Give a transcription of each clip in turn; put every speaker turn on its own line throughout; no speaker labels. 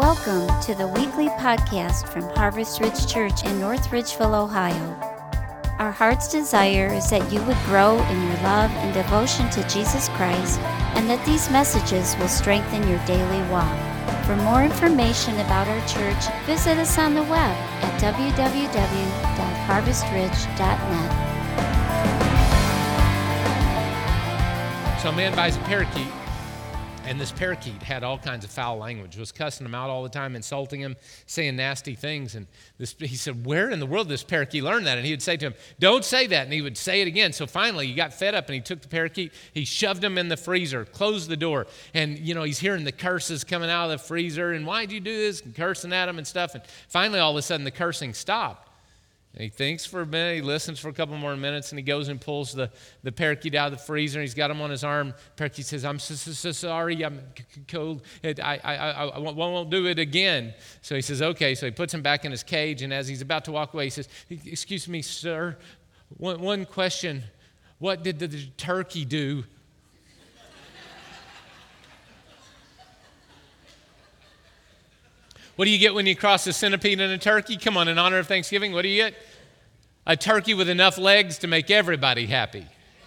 Welcome to the weekly podcast from Harvest Ridge Church in North Ridgeville, Ohio. Our heart's desire is that you would grow in your love and devotion to Jesus Christ, and that these messages will strengthen your daily walk. For more information about our church, visit us on the web at www.harvestridge.net.
So a man buys a parakeet, and this parakeet had all kinds of foul language, was cussing him out all the time, insulting him, saying nasty things. And he said, where in the world did this parakeet learn that? And he would say to him, don't say that. And he would say it again. So finally, he got fed up, and he took the parakeet, he shoved him in the freezer, closed the door. And, he's hearing the curses coming out of the freezer, and why'd you do this? And cursing at him and stuff. And finally, all of a sudden, the cursing stopped. And he thinks for a minute, he listens for a couple more minutes, and he goes and pulls the parakeet out of the freezer, and he's got him on his arm. Parakeet says, I'm so sorry, I'm cold, I won't do it again. So he says, okay. So he puts him back in his cage, and as he's about to walk away, he says, excuse me, sir, one question. What did the turkey do? What do you get when you cross a centipede and a turkey? Come on, in honor of Thanksgiving, what do you get? A turkey with enough legs to make everybody happy.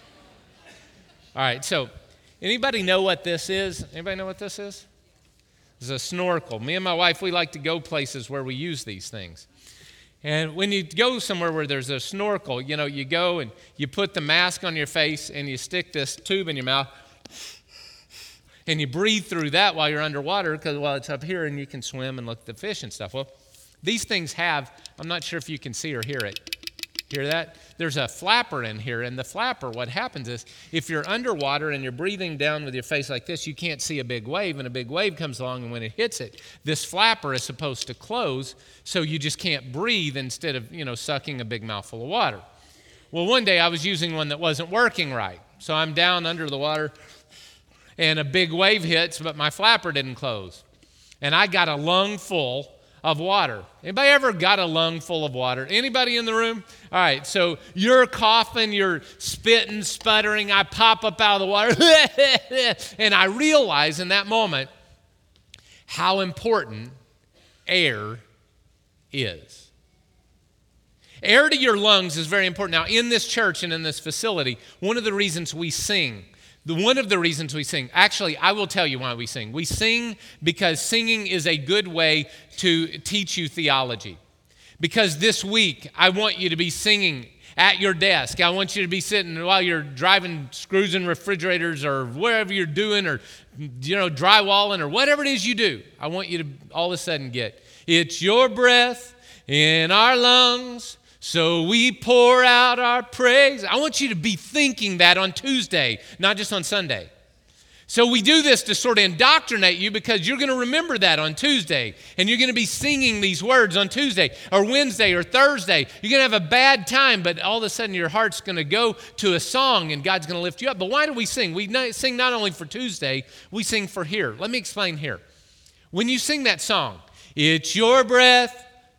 All right, so anybody know what this is? Anybody know what this is? This is a snorkel. Me and my wife, we like to go places where we use these things. And when you go somewhere where there's a snorkel, you go and you put the mask on your face and you stick this tube in your mouth. And you breathe through that while you're underwater while it's up here and you can swim and look at the fish and stuff. Well, these things have, I'm not sure if you can see or hear it. Hear that? There's a flapper in here, and the flapper, what happens is if you're underwater and you're breathing down with your face like this, you can't see a big wave, and a big wave comes along, and when it hits it, this flapper is supposed to close so you just can't breathe instead of, sucking a big mouthful of water. Well, one day I was using one that wasn't working right. So I'm down under the water, and a big wave hits, but my flapper didn't close. And I got a lung full of water. Anybody ever got a lung full of water? Anybody in the room? All right, so you're coughing, you're spitting, sputtering. I pop up out of the water, and I realize in that moment how important air is. Air to your lungs is very important. Now, in this church and in this facility, one of the reasons we sing, actually, I will tell you why we sing. We sing because singing is a good way to teach you theology. Because this week, I want you to be singing at your desk. I want you to be sitting while you're driving screws in refrigerators or wherever you're doing or, drywalling or whatever it is you do. I want you to all of a sudden get, it's your breath in our lungs, so we pour out our praise. I want you to be thinking that on Tuesday, not just on Sunday. So we do this to sort of indoctrinate you because you're going to remember that on Tuesday. And you're going to be singing these words on Tuesday or Wednesday or Thursday. You're going to have a bad time, but all of a sudden your heart's going to go to a song and God's going to lift you up. But why do we sing? We sing not only for Tuesday, we sing for here. Let me explain here. When you sing that song, it's your breath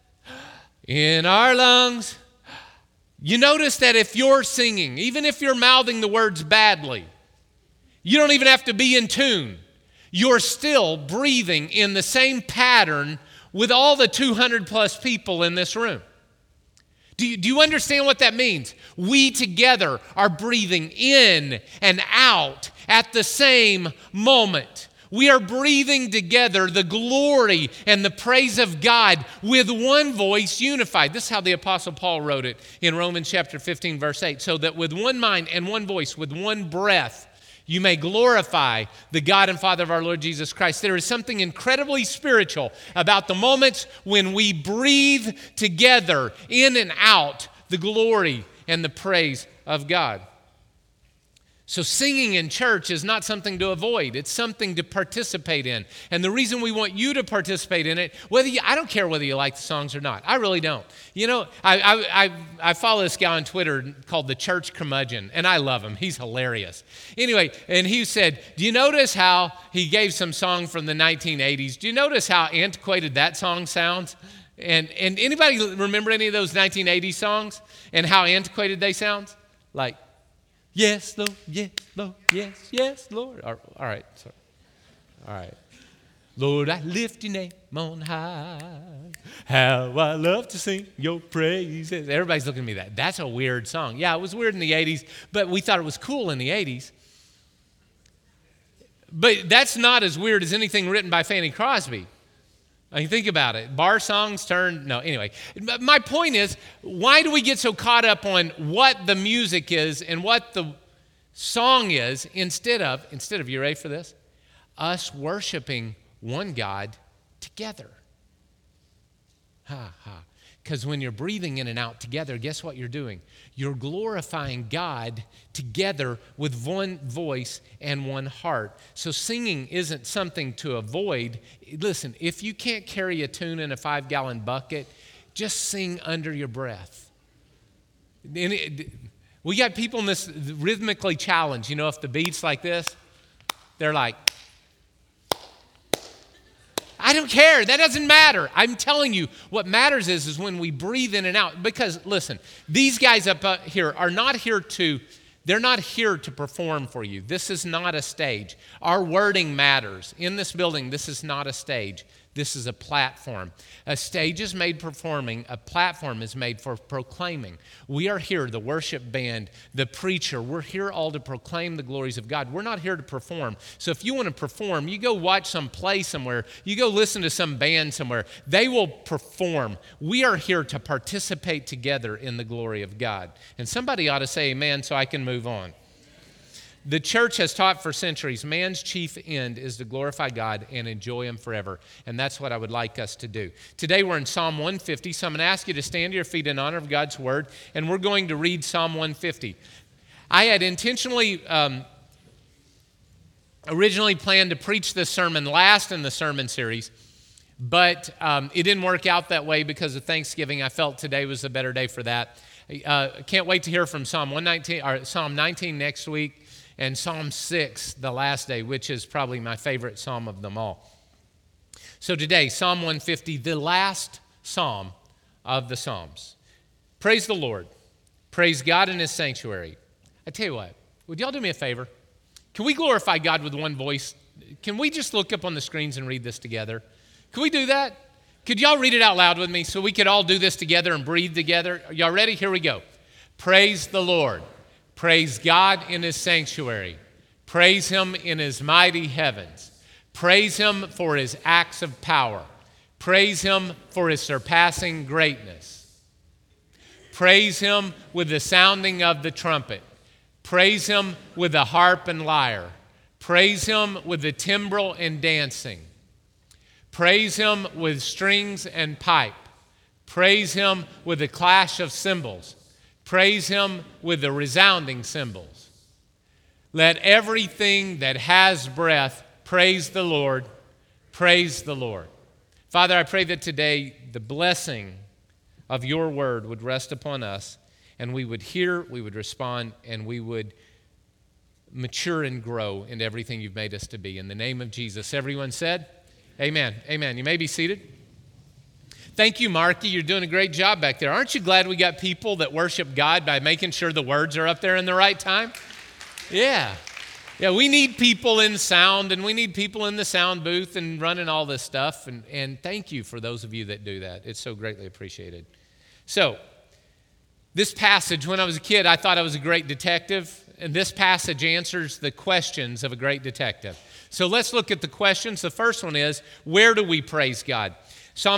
in our lungs. You notice that if you're singing, even if you're mouthing the words badly, you don't even have to be in tune. You're still breathing in the same pattern with all the 200 plus people in this room. Do you understand what that means? We together are breathing in and out at the same moment. We are breathing together the glory and the praise of God with one voice unified. This is how the Apostle Paul wrote it in Romans chapter 15, verse 8. So that with one mind and one voice, with one breath, you may glorify the God and Father of our Lord Jesus Christ. There is something incredibly spiritual about the moments when we breathe together in and out the glory and the praise of God. So singing in church is not something to avoid. It's something to participate in. And the reason we want you to participate in it, I don't care whether you like the songs or not. I really don't. I follow this guy on Twitter called the Church Curmudgeon, and I love him. He's hilarious. Anyway, and he said, do you notice how he gave some song from the 1980s? Do you notice how antiquated that song sounds? And anybody remember any of those 1980s songs and how antiquated they sound? Like, yes, Lord, yes, Lord, yes, yes, Lord. All right, sorry. All right. Lord, I lift your name on high. How I love to sing your praises. Everybody's looking at me that. That's a weird song. Yeah, it was weird in the 80s, but we thought it was cool in the 80s. But that's not as weird as anything written by Fanny Crosby. I mean, think about it. Bar songs anyway. My point is, why do we get so caught up on what the music is and what the song is instead of, you ready for this? Us worshiping one God together. Because when you're breathing in and out together, guess what you're doing? You're glorifying God together with one voice and one heart. So singing isn't something to avoid. Listen, if you can't carry a tune in a 5-gallon bucket, just sing under your breath. We got people in this rhythmically challenged. You know, if the beat's like this, they're like, I don't care. That doesn't matter. I'm telling you, what matters is when we breathe in and out. Because, listen, these guys up here are not here they're not here to perform for you. This is not a stage. Our wording matters. In this building, this is not a stage. This is a platform. A stage is made performing. A platform is made for proclaiming. We are here, the worship band, the preacher. We're here all to proclaim the glories of God. We're not here to perform. So if you want to perform, you go watch some play somewhere. You go listen to some band somewhere. They will perform. We are here to participate together in the glory of God. And somebody ought to say amen so I can move on. The church has taught for centuries, man's chief end is to glorify God and enjoy Him forever. And that's what I would like us to do. Today we're in Psalm 150, so I'm going to ask you to stand to your feet in honor of God's word, and we're going to read Psalm 150. I had intentionally originally planned to preach this sermon last in the sermon series, but it didn't work out that way because of Thanksgiving. I felt today was a better day for that. Can't wait to hear from Psalm 19 next week. And Psalm 6, the last day, which is probably my favorite psalm of them all. So today, Psalm 150, the last psalm of the Psalms. Praise the Lord. Praise God in His sanctuary. I tell you what, would y'all do me a favor? Can we glorify God with one voice? Can we just look up on the screens and read this together? Can we do that? Could y'all read it out loud with me so we could all do this together and breathe together? Are y'all ready? Here we go. Praise the Lord. Praise God in His sanctuary. Praise Him in His mighty heavens. Praise Him for His acts of power. Praise Him for His surpassing greatness. Praise Him with the sounding of the trumpet. Praise Him with the harp and lyre. Praise Him with the timbrel and dancing. Praise Him with strings and pipe. Praise Him with the clash of cymbals. Praise Him with the resounding cymbals. Let everything that has breath praise the Lord. Praise the Lord. Father, I pray that today the blessing of your word would rest upon us, and we would hear, we would respond, and we would mature and grow in everything you've made us to be. In the name of Jesus, everyone said, amen. Amen. You may be seated. Thank you, Marky. You're doing a great job back there. Aren't you glad we got people that worship God by making sure the words are up there in the right time? Yeah. Yeah, we need people in sound, and we need people in the sound booth and running all this stuff. And thank you for those of you that do that. It's so greatly appreciated. So, this passage, when I was a kid, I thought I was a great detective. And this passage answers the questions of a great detective. So let's look at the questions. The first one is, where do we praise God? Psalm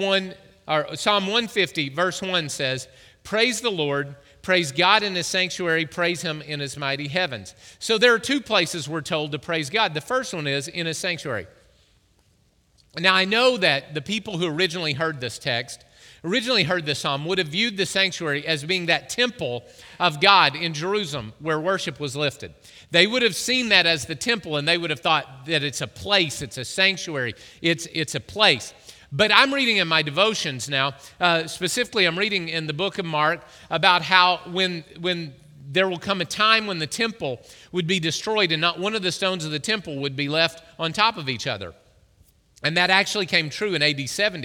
150, verse 1 says, praise the Lord, praise God in His sanctuary, praise Him in His mighty heavens. So there are two places we're told to praise God. The first one is in His sanctuary. Now I know that the people who originally heard this psalm, would have viewed the sanctuary as being that temple of God in Jerusalem where worship was lifted. They would have seen that as the temple, and they would have thought that it's a place, it's a sanctuary, it's a place. But I'm reading in my devotions now, specifically I'm reading in the book of Mark about how when there will come a time when the temple would be destroyed and not one of the stones of the temple would be left on top of each other. And that actually came true in AD 70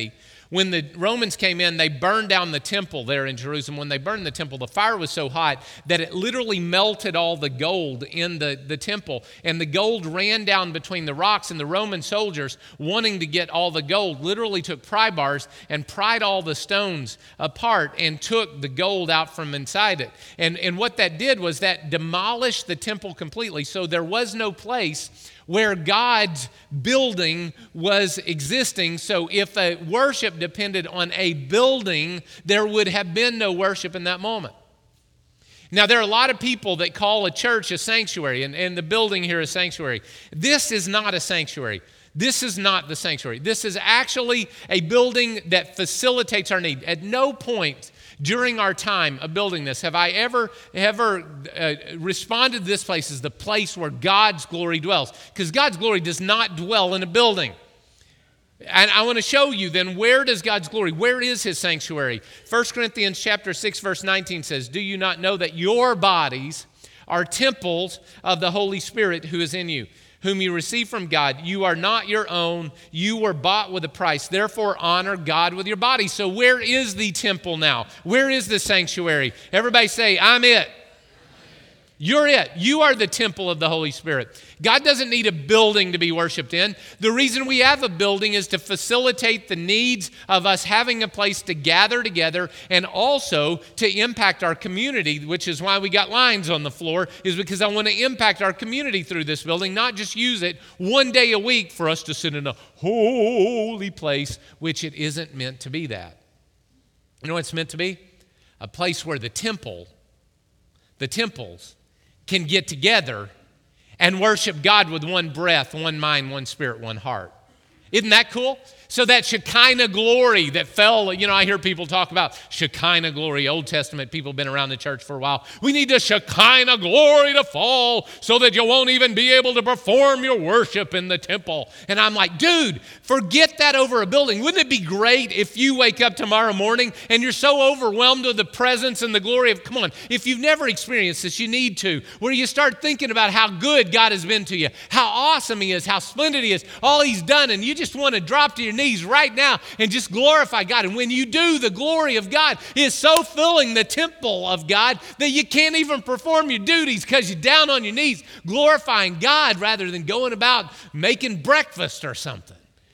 When the Romans came in, they burned down the temple there in Jerusalem. When they burned the temple, the fire was so hot that it literally melted all the gold in the temple. And the gold ran down between the rocks, and the Roman soldiers, wanting to get all the gold, literally took pry bars and pried all the stones apart and took the gold out from inside it. And what that did was that demolished the temple completely. So there was no place where God's building was existing. So if a worship depended on a building, there would have been no worship in that moment. Now, there are a lot of people that call a church a sanctuary, and the building here is sanctuary. This is not a sanctuary. This is not the sanctuary. This is actually a building that facilitates our need. At no point during our time of building this have I ever responded to this place as the place where God's glory dwells, because God's glory does not dwell in a building. And I want to show you then, where does God's glory, where is his sanctuary? 1 Corinthians chapter 6, verse 19 says, "Do you not know that your bodies are temples of the Holy Spirit who is in you, whom you receive from God? You are not your own. You were bought with a price. Therefore, honor God with your body." So where is the temple now? Where is the sanctuary? Everybody say, "I'm it." You're it. You are the temple of the Holy Spirit. God doesn't need a building to be worshiped in. The reason we have a building is to facilitate the needs of us having a place to gather together, and also to impact our community, which is why we got lines on the floor, is because I want to impact our community through this building, not just use it one day a week for us to sit in a holy place, which it isn't meant to be that. You know what it's meant to be? A place where the temples can get together and worship God with one breath, one mind, one spirit, one heart. Isn't that cool? So that Shekinah glory that fell, I hear people talk about Shekinah glory. Old Testament people have been around the church for a while. We need the Shekinah glory to fall so that you won't even be able to perform your worship in the temple. And I'm like, dude, forget that over a building. Wouldn't it be great if you wake up tomorrow morning and you're so overwhelmed with the presence and the glory of, come on, if you've never experienced this, you need to, where you start thinking about how good God has been to you, how awesome he is, how splendid he is, all he's done, and you just want to drop to your knees right now and just glorify God. And when you do, the glory of God is so filling the temple of God that you can't even perform your duties because you're down on your knees glorifying God rather than going about making breakfast or something.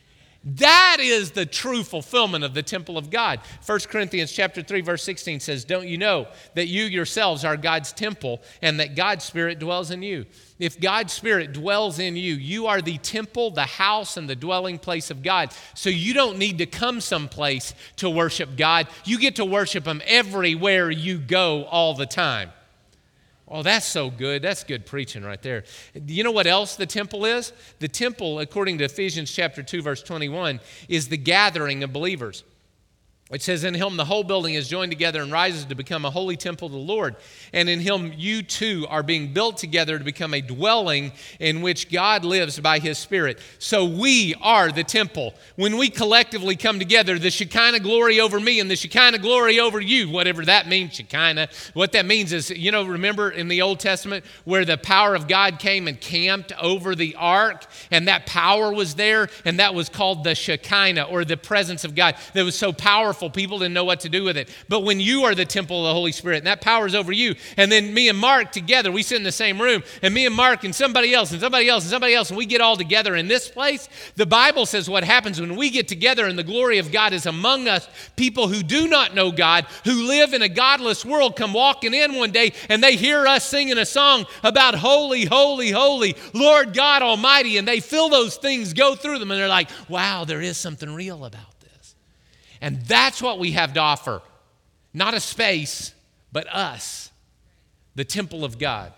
That is the true fulfillment of the temple of God. 1 Corinthians chapter 3, verse 16 says, "Don't you know that you yourselves are God's temple and that God's Spirit dwells in you?" If God's Spirit dwells in you, you are the temple, the house, and the dwelling place of God. So you don't need to come someplace to worship God. You get to worship him everywhere you go all the time. Oh, that's so good. That's good preaching right there. You know what else the temple is? The temple, according to Ephesians chapter 2, verse 21, is the gathering of believers. It says, "In him the whole building is joined together and rises to become a holy temple to the Lord. And in him you too are being built together to become a dwelling in which God lives by his Spirit." So we are the temple. When we collectively come together, the Shekinah glory over me and the Shekinah glory over you, whatever that means, Shekinah, what that means is, remember in the Old Testament where the power of God came and camped over the ark, and that power was there, and that was called the Shekinah, or the presence of God. That was so powerful, people didn't know what to do with it. But when you are the temple of the Holy Spirit, and that power is over you, and then me and Mark together, we sit in the same room, and me and Mark and somebody else and somebody else and somebody else, and we get all together in this place, the Bible says what happens when we get together and the glory of God is among us, people who do not know God, who live in a godless world, come walking in one day, and they hear us singing a song about holy, holy, holy, Lord God Almighty, and they feel those things go through them, and they're like, wow, there is something real about this. And that's what we have to offer. Not a space, but us, the temple of God.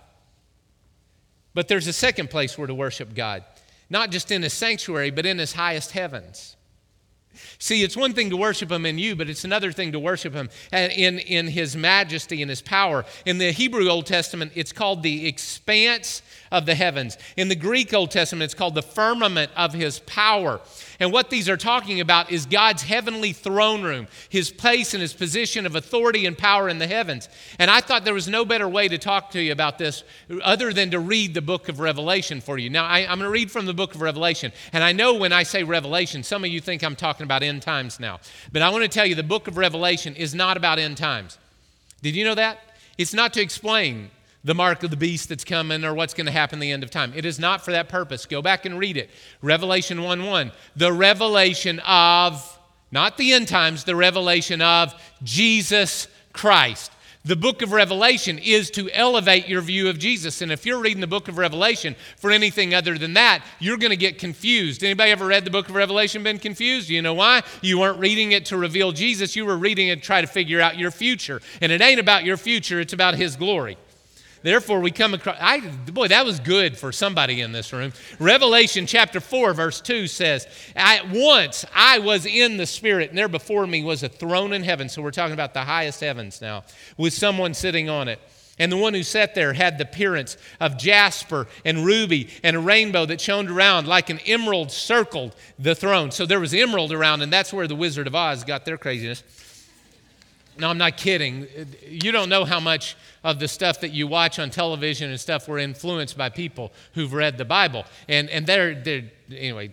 But there's a second place where to worship God, not just in his sanctuary, but in his highest heavens. See, it's one thing to worship him in you, but it's another thing to worship him in his majesty and his power. In the Hebrew Old Testament, it's called the expanse of the heavens. In the Greek Old Testament, it's called the firmament of his power. And what these are talking about is God's heavenly throne room, his place and his position of authority and power in the heavens. And I thought there was no better way to talk to you about this other than to read the book of Revelation for you. Now, I'm going to read from the book of Revelation. And I know when I say Revelation, some of you think I'm talking talking about end times now. But I want to tell you, the book of Revelation is not about end times. Did you know that? It's not to explain the mark of the beast that's coming or what's going to happen at the end of time. It is not for that purpose. Go back and read it. Revelation 1:1. The revelation of, not the end times, the revelation of Jesus Christ. The book of Revelation is to elevate your view of Jesus. And if you're reading the book of Revelation for anything other than that, you're going to get confused. Anybody ever read the book of Revelation been confused? You know why? You weren't reading it to reveal Jesus. You were reading it to try to figure out your future. And it ain't about your future. It's about His glory. Therefore, we come across, boy, that was good for somebody in this room. Revelation chapter 4, verse 2 says, once I was in the Spirit, and there before me was a throne in heaven. So we're talking about the highest heavens now, with someone sitting on it. And the one who sat there had the appearance of jasper and ruby and a rainbow that shone around like an emerald circled the throne. So there was emerald around, and that's where the Wizard of Oz got their craziness. No, I'm not kidding. You don't know how much of the stuff that you watch on television and stuff were influenced by people who've read the Bible. And they're anyway.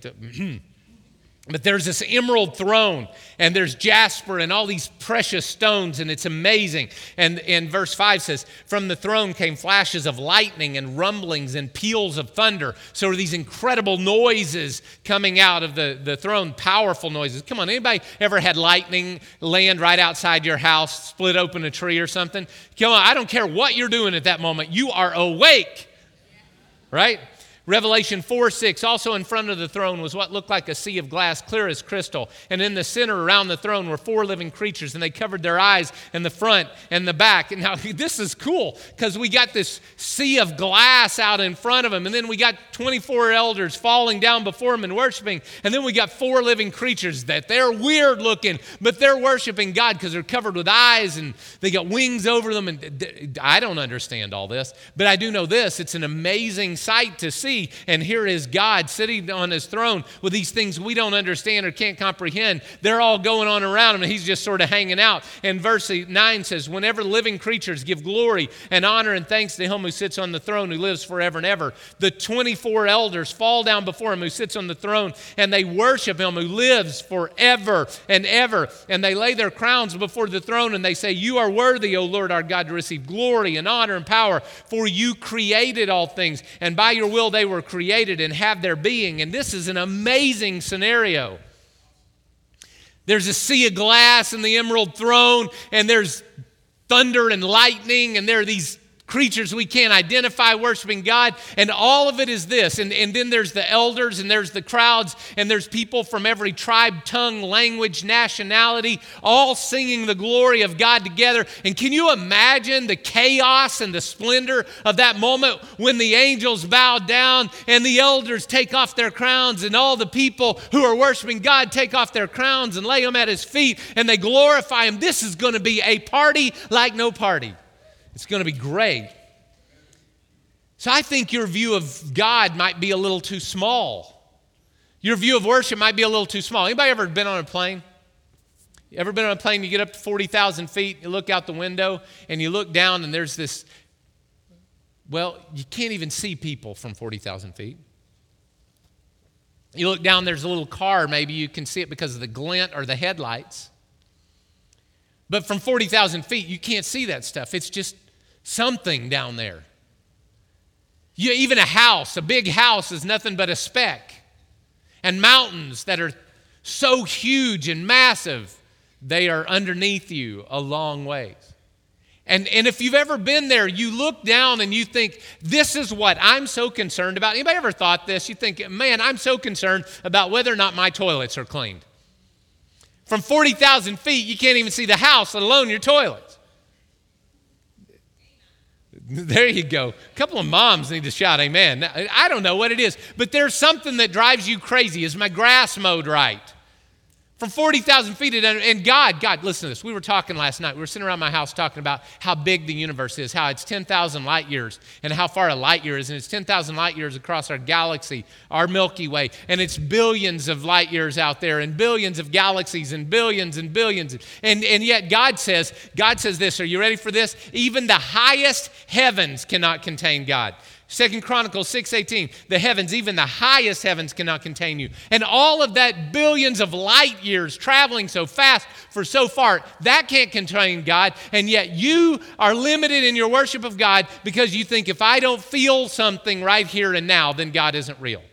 But there's this emerald throne, and there's jasper and all these precious stones, and it's amazing. And verse 5 says, from the throne came flashes of lightning and rumblings and peals of thunder. So are these incredible noises coming out of the throne, powerful noises. Come on, anybody ever had lightning land right outside your house, split open a tree or something? Come on, I don't care what you're doing at that moment. You are awake, right? Revelation 4:6, also in front of the throne was what looked like a sea of glass, clear as crystal. And in the center around the throne were 4 living creatures, and they covered their eyes and the front and the back. And now this is cool because we got this sea of glass out in front of them, and then we got 24 elders falling down before them and worshiping. And then we got 4 living creatures that they're weird looking, but they're worshiping God because they're covered with eyes and they got wings over them. And I don't understand all this, but I do know this. It's an amazing sight to see. And here is God sitting on His throne with these things we don't understand or can't comprehend. They're all going on around Him, and He's just sort of hanging out. And verse 9 says, whenever living creatures give glory and honor and thanks to Him who sits on the throne, who lives forever and ever, the 24 elders fall down before Him who sits on the throne, and they worship Him who lives forever and ever. And they lay their crowns before the throne, and they say, you are worthy, O Lord our God, to receive glory and honor and power, for you created all things, and by your will they were created and have their being. And this is an amazing scenario. There's a sea of glass in the emerald throne, and there's thunder and lightning, and there are these creatures we can't identify worshiping God, and all of it is this. And then there's the elders, and there's the crowds, and there's people from every tribe, tongue, language, nationality, all singing the glory of God together. And can you imagine the chaos and the splendor of that moment when the angels bow down and the elders take off their crowns, and all the people who are worshiping God take off their crowns and lay them at His feet, and they glorify Him? This is going to be a party like no party. It's going to be great. So I think your view of God might be a little too small. Your view of worship might be a little too small. Anybody ever been on a plane? You ever been on a plane, you get up to 40,000 feet, you look out the window, and you look down, and there's this, well, you can't even see people from 40,000 feet. You look down, there's a little car, maybe you can see it because of the glint or the headlights. But from 40,000 feet, you can't see that stuff. It's just something down there. Even a house, a big house, is nothing but a speck. And mountains that are so huge and massive, they are underneath you a long ways. And if you've ever been there, you look down and you think, this is what I'm so concerned about. Anybody ever thought this? You think, man, I'm so concerned about whether or not my toilets are cleaned. From 40,000 feet, you can't even see the house, let alone your toilets. There you go. A couple of moms need to shout amen. I don't know what it is, but there's something that drives you crazy. Is my grass mowed right? From 40,000 feet, and God, listen to this. We were talking last night. We were sitting around my house talking about how big the universe is, how it's 10,000 light years, and how far a light year is. And it's 10,000 light years across our galaxy, our Milky Way. And it's billions of light years out there, and billions of galaxies, and billions and billions. And yet God says this. Are you ready for this? Even the highest heavens cannot contain God. 2 Chronicles 6:18, the heavens, even the highest heavens cannot contain you. And all of that billions of light years traveling so fast for so far, that can't contain God. And yet you are limited in your worship of God because you think if I don't feel something right here and now, then God isn't real.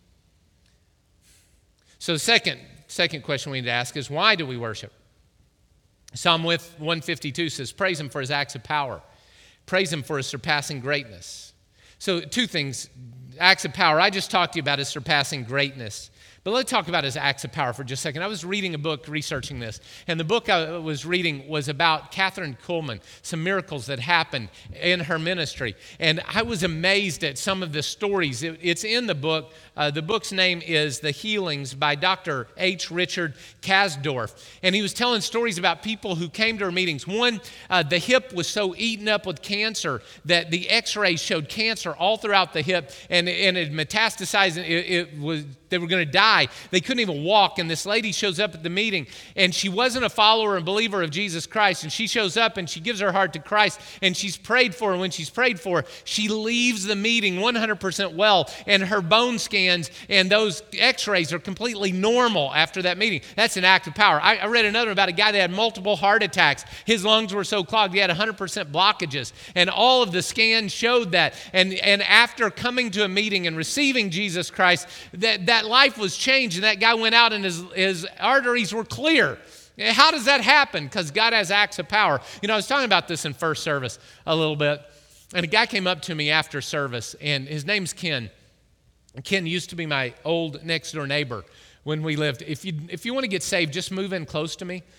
So the second question we need to ask is, why do we worship? Psalm 152 says, praise him for his acts of power. Praise him for his surpassing greatness. So two things, acts of power. I just talked to you about his surpassing greatness. But let's talk about his acts of power for just a second. I was reading a book researching this, and the book I was reading was about Kathryn Kuhlman, some miracles that happened in her ministry. And I was amazed at some of the stories. It's in the book. The book's name is The Healings by Dr. H. Richard Kasdorf. And he was telling stories about people who came to her meetings. One, the hip was so eaten up with cancer that the x-rays showed cancer all throughout the hip, and it metastasized. They were going to die. They couldn't even walk. And this lady shows up at the meeting, and she wasn't a follower and believer of Jesus Christ. And she shows up, and she gives her heart to Christ, and she's prayed for. And when she's prayed for, she leaves the meeting 100% well, and her bone scans and those x-rays are completely normal after that meeting. That's an act of power. I read another about a guy that had multiple heart attacks. His lungs were so clogged, he had 100% blockages, and all of the scans showed that. And after coming to a meeting and receiving Jesus Christ, that life was changed, and that guy went out and his arteries were clear. How does that happen? Because God has acts of power. You know, I was talking about this in first service a little bit, and a guy came up to me after service, and his name's Ken. Ken used to be my old next door neighbor when we lived. If you want to get saved, just move in close to me.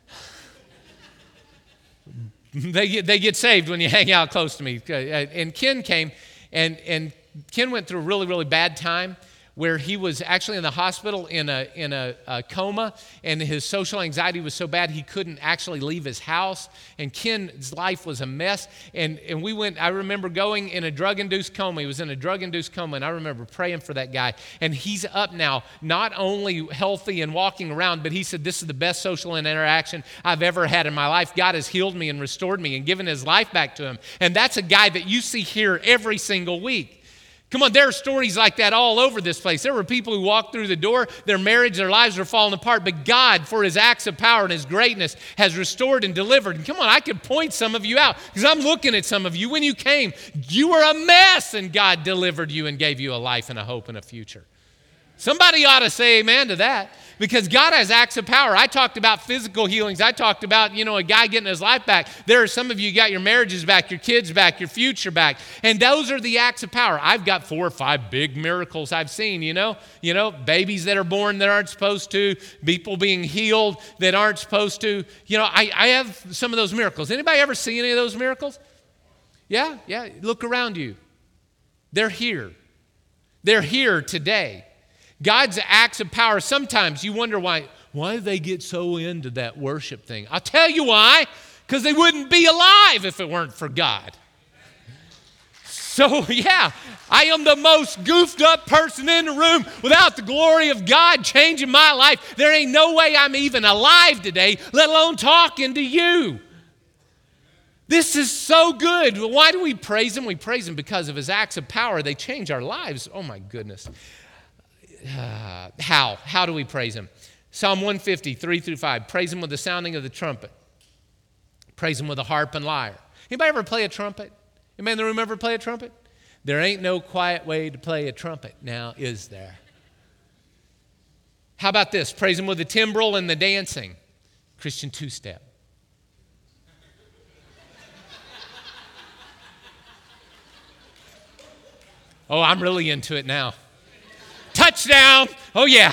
They get saved when you hang out close to me. And Ken came, and Ken went through a really, really bad time where he was actually in the hospital in a coma, and his social anxiety was so bad he couldn't actually leave his house, and Ken's life was a mess. And we went, I remember going in a drug-induced coma. He was in a drug-induced coma, and I remember praying for that guy. And he's up now, not only healthy and walking around, but he said, this is the best social interaction I've ever had in my life. God has healed me and restored me and given his life back to him. And that's a guy that you see here every single week. Come on, there are stories like that all over this place. There were people who walked through the door, their marriage, their lives were falling apart, but God, for his acts of power and his greatness, has restored and delivered. And come on, I could point some of you out, because I'm looking at some of you. When you came, you were a mess, and God delivered you and gave you a life and a hope and a future. Somebody ought to say amen to that, because God has acts of power. I talked about physical healings. I talked about, a guy getting his life back. There are some of you got your marriages back, your kids back, your future back. And those are the acts of power. I've got 4 or 5 big miracles I've seen, babies that are born that aren't supposed to, people being healed that aren't supposed to. I have some of those miracles. Anybody ever see any of those miracles? Yeah. Look around you. They're here. They're here today. God's acts of power, sometimes you wonder why they get so into that worship thing. I'll tell you why, because they wouldn't be alive if it weren't for God. So yeah, I am the most goofed up person in the room. Without the glory of God changing my life, there ain't no way I'm even alive today, let alone talking to you. This is so good. Why do we praise him? We praise him because of his acts of power. They change our lives. Oh my goodness. How do we praise him? Psalm 150, 3-5. Praise him with the sounding of the trumpet. Praise him with a harp and lyre. Anybody ever play a trumpet? Anybody in the room ever play a trumpet? There ain't no quiet way to play a trumpet now, is there? How about this? Praise him with the timbrel and the dancing. Christian two-step. Oh, I'm really into it now. Touchdown. Oh, yeah.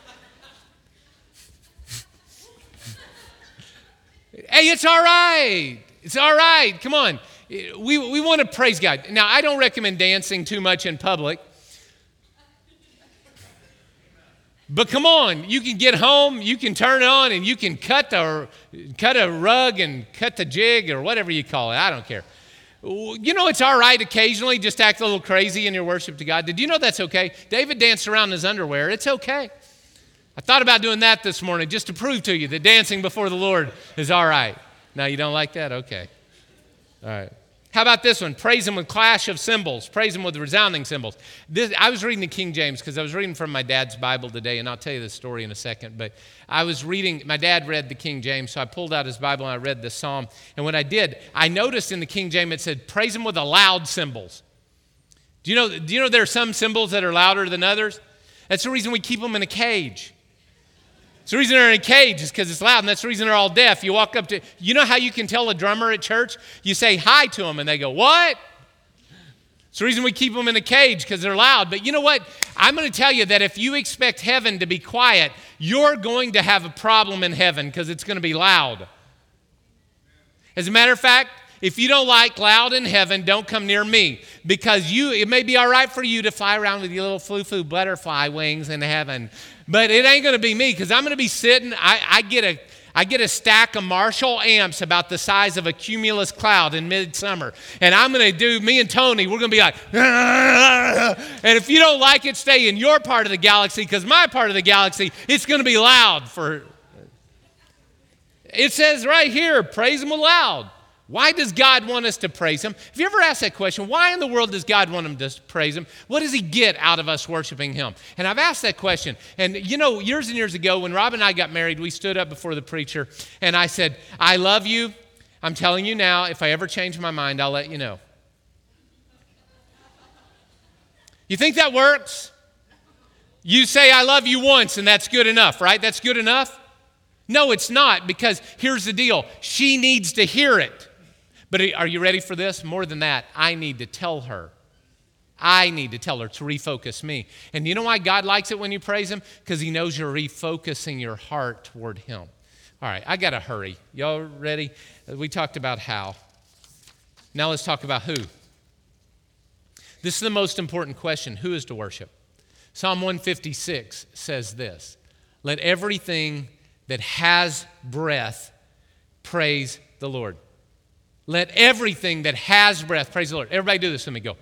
Hey, it's all right. It's all right. Come on. We want to praise God. Now, I don't recommend dancing too much in public. But come on, you can get home, you can turn it on, and you can cut a rug and cut the jig or whatever you call it. I don't care. It's all right occasionally just act a little crazy in your worship to God. Did you know that's okay? David danced around in his underwear. It's okay. I thought about doing that this morning just to prove to you that dancing before the Lord is all right. Now, you don't like that? Okay. All right. How about this one? Praise him with clash of cymbals. Praise him with resounding cymbals. I was reading the King James because I was reading from my dad's Bible today, and I'll tell you the story in a second. But I was reading, my dad read the King James, so I pulled out his Bible and I read the psalm. And when I did, I noticed in the King James it said, praise him with the loud cymbals. Do you know there are some cymbals that are louder than others? That's the reason we keep them in a cage. It's the reason they're in a cage is because it's loud, and that's the reason they're all deaf. You walk up to, you know how you can tell a drummer at church? You say hi to them, and they go, what? It's the reason we keep them in a cage, because they're loud. But you know what? I'm going to tell you that if you expect heaven to be quiet, you're going to have a problem in heaven because it's going to be loud. As a matter of fact, if you don't like loud in heaven, don't come near me, because it may be all right for you to fly around with your little foo-foo butterfly wings in heaven, but it ain't going to be me, because I'm going to be sitting. I get a stack of Marshall amps about the size of a cumulus cloud in midsummer, and I'm going to do, me and Tony, we're going to be like, and if you don't like it, stay in your part of the galaxy, because my part of the galaxy, it's going to be loud. It says right here, praise him loud. Why does God want us to praise him? Have you ever asked that question? Why in the world does God want him to praise him? What does he get out of us worshiping him? And I've asked that question. And you know, years and years ago, when Rob and I got married, we stood up before the preacher, and I said, I love you. I'm telling you now, if I ever change my mind, I'll let you know. You think that works? You say, I love you once, and that's good enough, right? That's good enough? No, it's not, because here's the deal. She needs to hear it. But are you ready for this? More than that, I need to tell her. I need to tell her to refocus me. And you know why God likes it when you praise him? Because he knows you're refocusing your heart toward him. All right, I got to hurry. Y'all ready? We talked about how. Now let's talk about who. This is the most important question. Who is to worship? Psalm 156 says this: let everything that has breath praise the Lord. Let everything that has breath praise the Lord. Everybody do this with me. Go.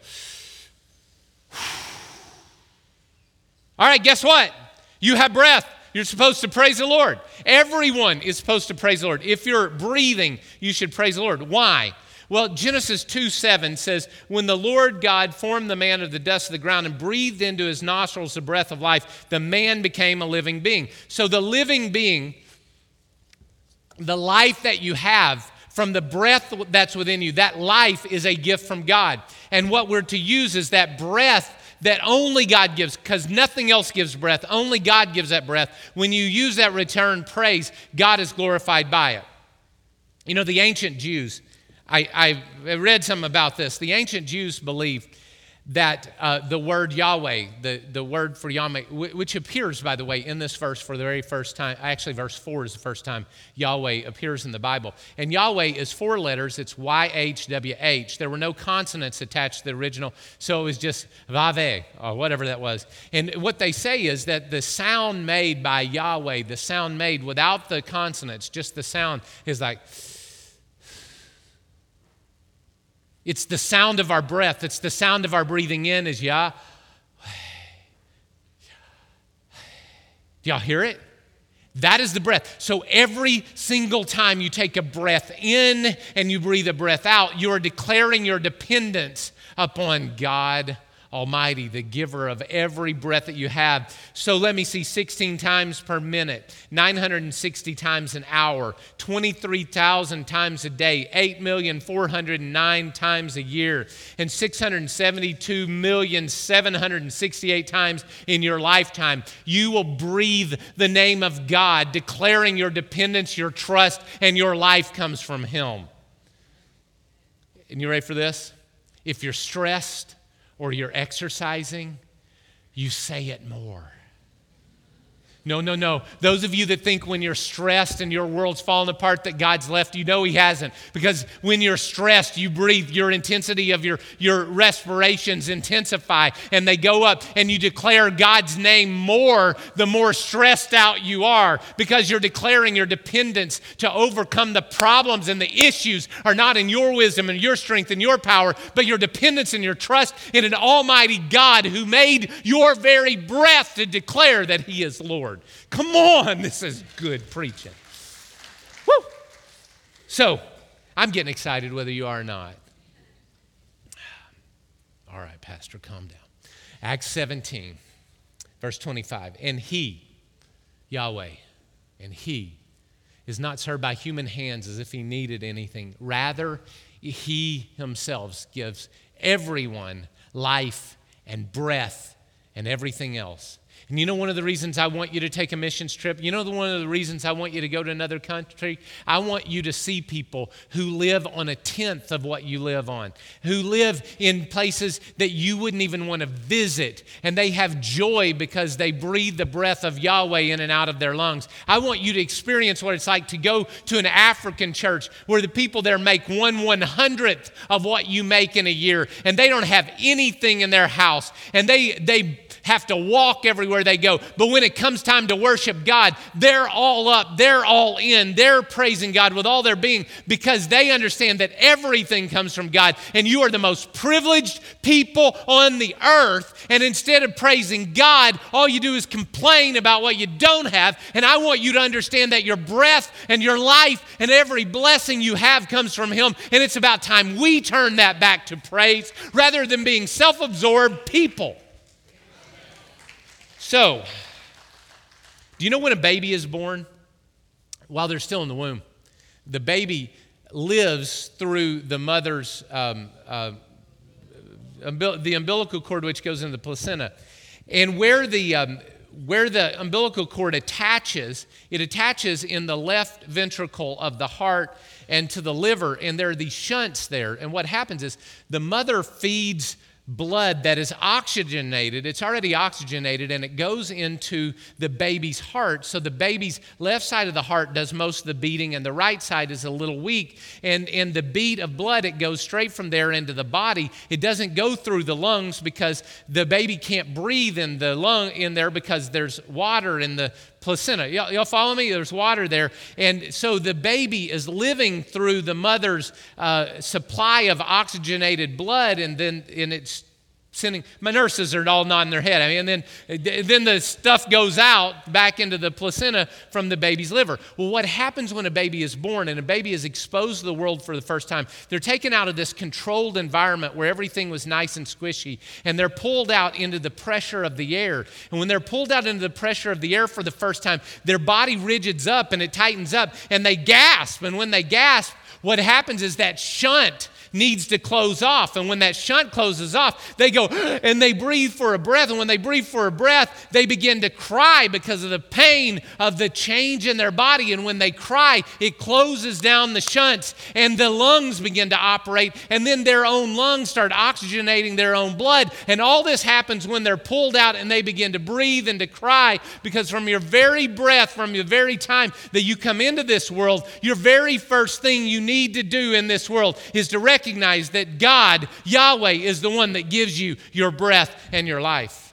All right, guess what? You have breath. You're supposed to praise the Lord. Everyone is supposed to praise the Lord. If you're breathing, you should praise the Lord. Why? Well, Genesis 2:7 says, when the Lord God formed the man of the dust of the ground and breathed into his nostrils the breath of life, the man became a living being. So the living being, the life that you have from the breath that's within you, that life is a gift from God. And what we're to use is that breath that only God gives, because nothing else gives breath. Only God gives that breath. When you use that return praise, God is glorified by it. You know, the ancient Jews, I read something about this. The ancient Jews believed that the word Yahweh, the word for Yahweh, which appears, by the way, in this verse for the very first time. Actually, verse 4 is the first time Yahweh appears in the Bible. And Yahweh is 4 letters. It's YHWH. There were no consonants attached to the original, so it was just Vave, or whatever that was. And what they say is that the sound made by Yahweh, the sound made without the consonants, just the sound, is like... It's the sound of our breath. It's the sound of our breathing in is Yah. Do y'all hear it? That is the breath. So every single time you take a breath in and you breathe a breath out, you are declaring your dependence upon God Almighty, the giver of every breath that you have. So let me see, 16 times per minute, 960 times an hour, 23,000 times a day, 8,409 times a year, and 672,768 times in your lifetime. You will breathe the name of God, declaring your dependence, your trust, and your life comes from Him. And you ready for this? If you're stressed, or you're exercising, you say it more. No. Those of you that think when you're stressed and your world's falling apart that God's left you, no, He hasn't. Because when you're stressed, you breathe, your intensity of your respirations intensify and they go up, and you declare God's name more the more stressed out you are, because you're declaring your dependence to overcome the problems, and the issues are not in your wisdom and your strength and your power, but your dependence and your trust in an almighty God who made your very breath to declare that He is Lord. Come on, this is good preaching. Woo! So, I'm getting excited whether you are or not. All right, Pastor, calm down. Acts 17, verse 25. And he, Yahweh, and he is not served by human hands as if he needed anything. Rather, he himself gives everyone life and breath and everything else. And you know one of the reasons I want you to take a missions trip? You know one of the reasons I want you to go to another country? I want you to see people who live on a tenth of what you live on, who live in places that you wouldn't even want to visit, and they have joy because they breathe the breath of Yahweh in and out of their lungs. I want you to experience what it's like to go to an African church where the people there make 1/100th of what you make in a year, and they don't have anything in their house, and they have to walk everywhere they go. But when it comes time to worship God, they're all up, they're all in, they're praising God with all their being because they understand that everything comes from God and you are the most privileged people on the earth. And instead of praising God, all you do is complain about what you don't have. And I want you to understand that your breath and your life and every blessing you have comes from Him. And it's about time we turn that back to praise rather than being self-absorbed people. So, do you know when a baby is born? While they're still in the womb. The baby lives through the mother's, the umbilical cord which goes into the placenta. And where the umbilical cord attaches, it attaches in the left ventricle of the heart and to the liver. And there are these shunts there. And what happens is the mother feeds blood that is oxygenated. It's already oxygenated, and it goes into the baby's heart. So the baby's left side of the heart does most of the beating, and the right side is a little weak. And in the beat of blood, it goes straight from there into the body. It doesn't go through the lungs because the baby can't breathe in the lung in there because there's water in the placenta. Y'all follow me? There's water there. And so the baby is living through the mother's supply of oxygenated blood, and it's sending, my nurses are all nodding their head. I mean, and then the stuff goes out back into the placenta from the baby's liver. Well, what happens when a baby is born and a baby is exposed to the world for the first time? They're taken out of this controlled environment where everything was nice and squishy, and they're pulled out into the pressure of the air. And when they're pulled out into the pressure of the air for the first time, their body rigids up and it tightens up, and they gasp. And when they gasp, what happens is that shunt needs to close off. And when that shunt closes off, they go and they breathe for a breath. And when they breathe for a breath, they begin to cry because of the pain of the change in their body. And when they cry, it closes down the shunts and the lungs begin to operate. And then their own lungs start oxygenating their own blood. And all this happens when they're pulled out and they begin to breathe and to cry, because from your very breath, from the very time that you come into this world, your very first thing you need to do in this world is to recognize that God, Yahweh, is the one that gives you your breath and your life.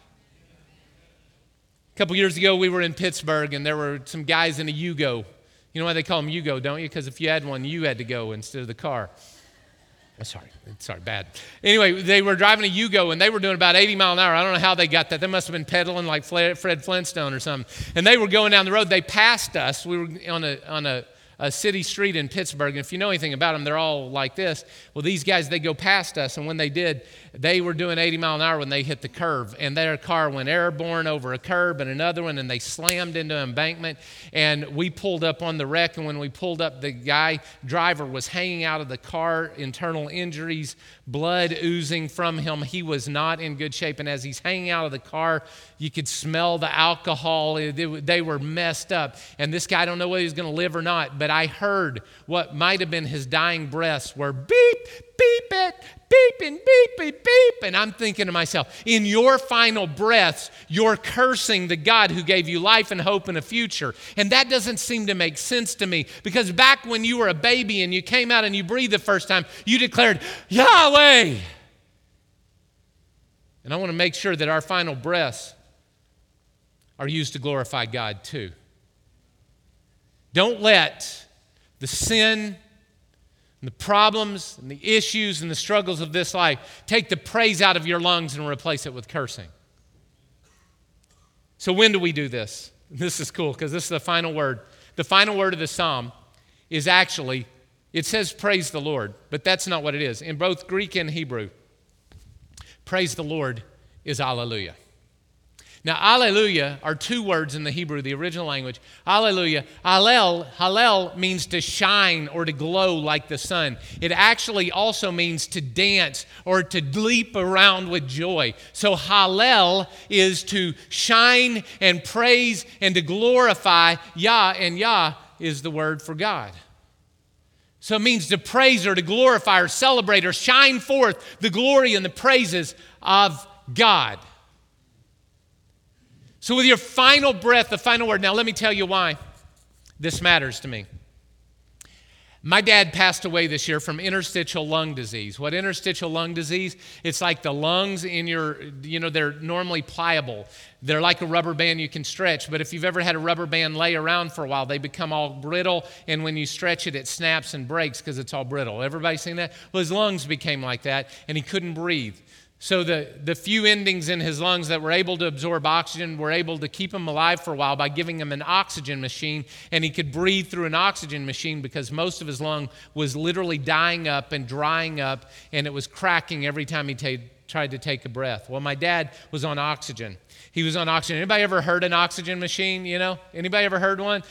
A couple years ago, we were in Pittsburgh, and there were some guys in a Yugo. You know why they call them Yugo, don't you? Because if you had one, you had to go instead of the car. Sorry, bad. Anyway, they were driving a Yugo, and they were doing about 80 miles an hour. I don't know how they got that. They must have been pedaling like Fred Flintstone or something. And they were going down the road. They passed us. We were on a city street in Pittsburgh. And if you know anything about them, they're all like this. Well, these guys, they go past us. And when they did, they were doing 80 miles an hour when they hit the curve. And their car went airborne over a curb and another one, and they slammed into an embankment. And we pulled up on the wreck. And when we pulled up, the driver was hanging out of the car, internal injuries, blood oozing from him. He was not in good shape. And as he's hanging out of the car, you could smell the alcohol. They were messed up. And this guy, I don't know whether he's going to live or not, but I heard what might have been his dying breaths were beep, beep it, beep and beep, beep, beep. And I'm thinking to myself, in your final breaths, you're cursing the God who gave you life and hope and a future. And that doesn't seem to make sense to me, because back when you were a baby and you came out and you breathed the first time, you declared, Yahweh. And I want to make sure that our final breaths are used to glorify God too. Don't let the sin and the problems and the issues and the struggles of this life take the praise out of your lungs and replace it with cursing. So when do we do this? This is cool, because this is the final word. The final word of the psalm is actually, it says praise the Lord, but that's not what it is. In both Greek and Hebrew, praise the Lord is alleluia. Now, alleluia are two words in the Hebrew, the original language. Alleluia. Hallel means to shine or to glow like the sun. It actually also means to dance or to leap around with joy. So Hallel is to shine and praise and to glorify Yah, and Yah is the word for God. So it means to praise or to glorify or celebrate or shine forth the glory and the praises of God. So with your final breath, the final word, now let me tell you why this matters to me. My dad passed away this year from interstitial lung disease. What interstitial lung disease? It's like the lungs in your, they're normally pliable. They're like a rubber band you can stretch, but if you've ever had a rubber band lay around for a while, they become all brittle, and when you stretch it, it snaps and breaks because it's all brittle. Everybody seen that? Well, his lungs became like that, and he couldn't breathe. So the few endings in his lungs that were able to absorb oxygen were able to keep him alive for a while by giving him an oxygen machine, and he could breathe through an oxygen machine because most of his lung was literally dying up and drying up, and it was cracking every time he tried to take a breath. Well, my dad was on oxygen. He was on oxygen. Anybody ever heard an oxygen machine, Anybody ever heard one?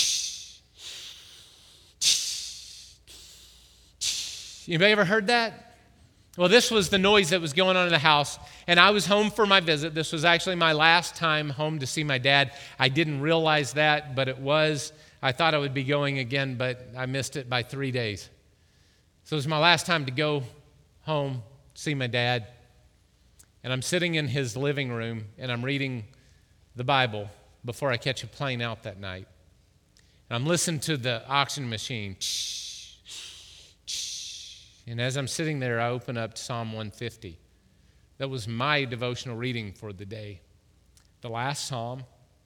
Anybody ever heard that? Well, this was the noise that was going on in the house, and I was home for my visit. This was actually my last time home to see my dad. I didn't realize that, but it was. I thought I would be going again, but I missed it by 3 days. So it was my last time to go home, see my dad, and I'm sitting in his living room, and I'm reading the Bible before I catch a plane out that night. And I'm listening to the oxygen machine. And as I'm sitting there, I open up Psalm 150. That was my devotional reading for the day. The last psalm,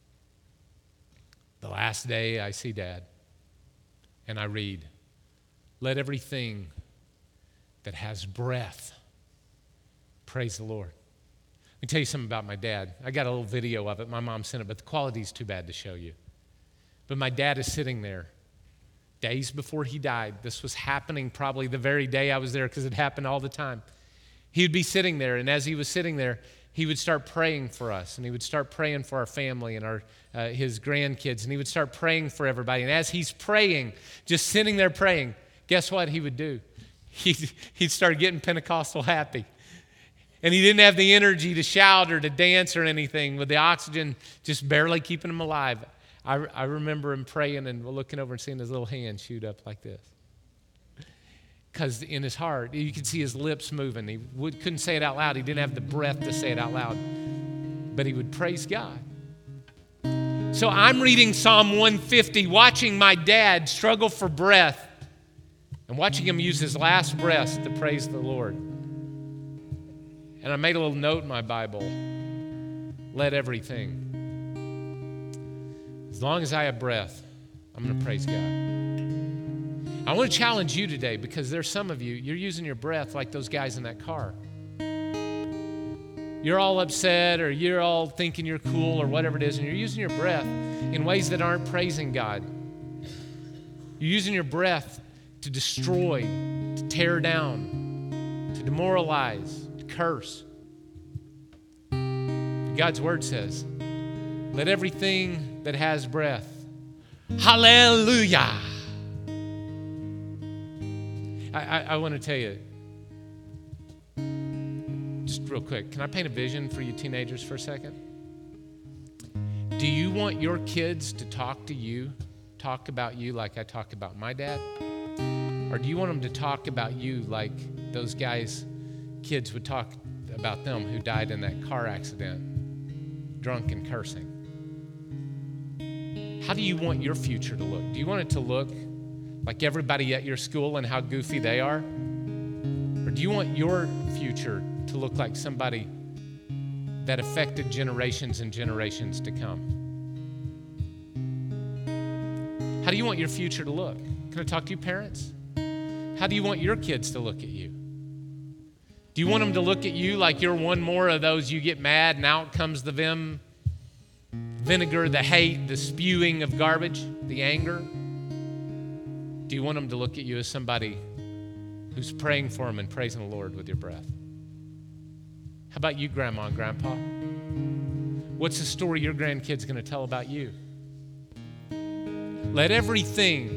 the last day I see Dad. And I read, "Let everything that has breath praise the Lord." Let me tell you something about my dad. I got a little video of it. My mom sent it, but the quality's too bad to show you. But my dad is sitting there. Days before he died, this was happening probably the very day I was there because it happened all the time. He would be sitting there, and as he was sitting there, he would start praying for us, and he would start praying for our family and his grandkids, and he would start praying for everybody. And as he's praying, just sitting there praying, guess what he would do? He'd start getting Pentecostal happy. And he didn't have the energy to shout or to dance or anything, with the oxygen just barely keeping him alive. I remember him praying and looking over and seeing his little hand shoot up like this. Because in his heart, you could see his lips moving. He couldn't say it out loud. He didn't have the breath to say it out loud. But he would praise God. So I'm reading Psalm 150, watching my dad struggle for breath and watching him use his last breath to praise the Lord. And I made a little note in my Bible, "Let everything." As long as I have breath, I'm going to praise God. I want to challenge you today because there's some of you, you're using your breath like those guys in that car. You're all upset or you're all thinking you're cool or whatever it is, and you're using your breath in ways that aren't praising God. You're using your breath to destroy, to tear down, to demoralize, to curse. God's word says, "Let everything that has breath, hallelujah." I want to tell you, just real quick, can I paint a vision for you teenagers for a second? Do you want your kids to talk about you like I talk about my dad? Or do you want them to talk about you like those kids would talk about them who died in that car accident, drunk and cursing? How do you want your future to look? Do you want it to look like everybody at your school and how goofy they are? Or do you want your future to look like somebody that affected generations and generations to come? How do you want your future to look? Can I talk to you, parents? How do you want your kids to look at you? Do you want them to look at you like you're one more of those you get mad and out comes the vinegar, the hate, the spewing of garbage, the anger? Do you want them to look at you as somebody who's praying for them and praising the Lord with your breath? How about you, Grandma and Grandpa? What's the story your grandkid's going to tell about you? Let everything.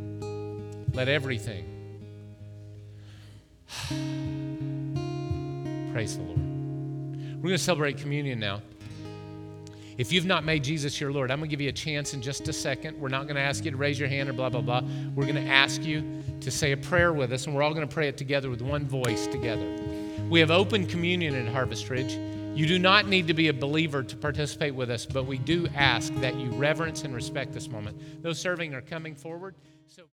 Praise the Lord. We're going to celebrate communion now. If you've not made Jesus your Lord, I'm going to give you a chance in just a second. We're not going to ask you to raise your hand or blah, blah, blah. We're going to ask you to say a prayer with us, and we're all going to pray it together with one voice together. We have open communion at Harvest Ridge. You do not need to be a believer to participate with us, but we do ask that you reverence and respect this moment. Those serving are coming forward.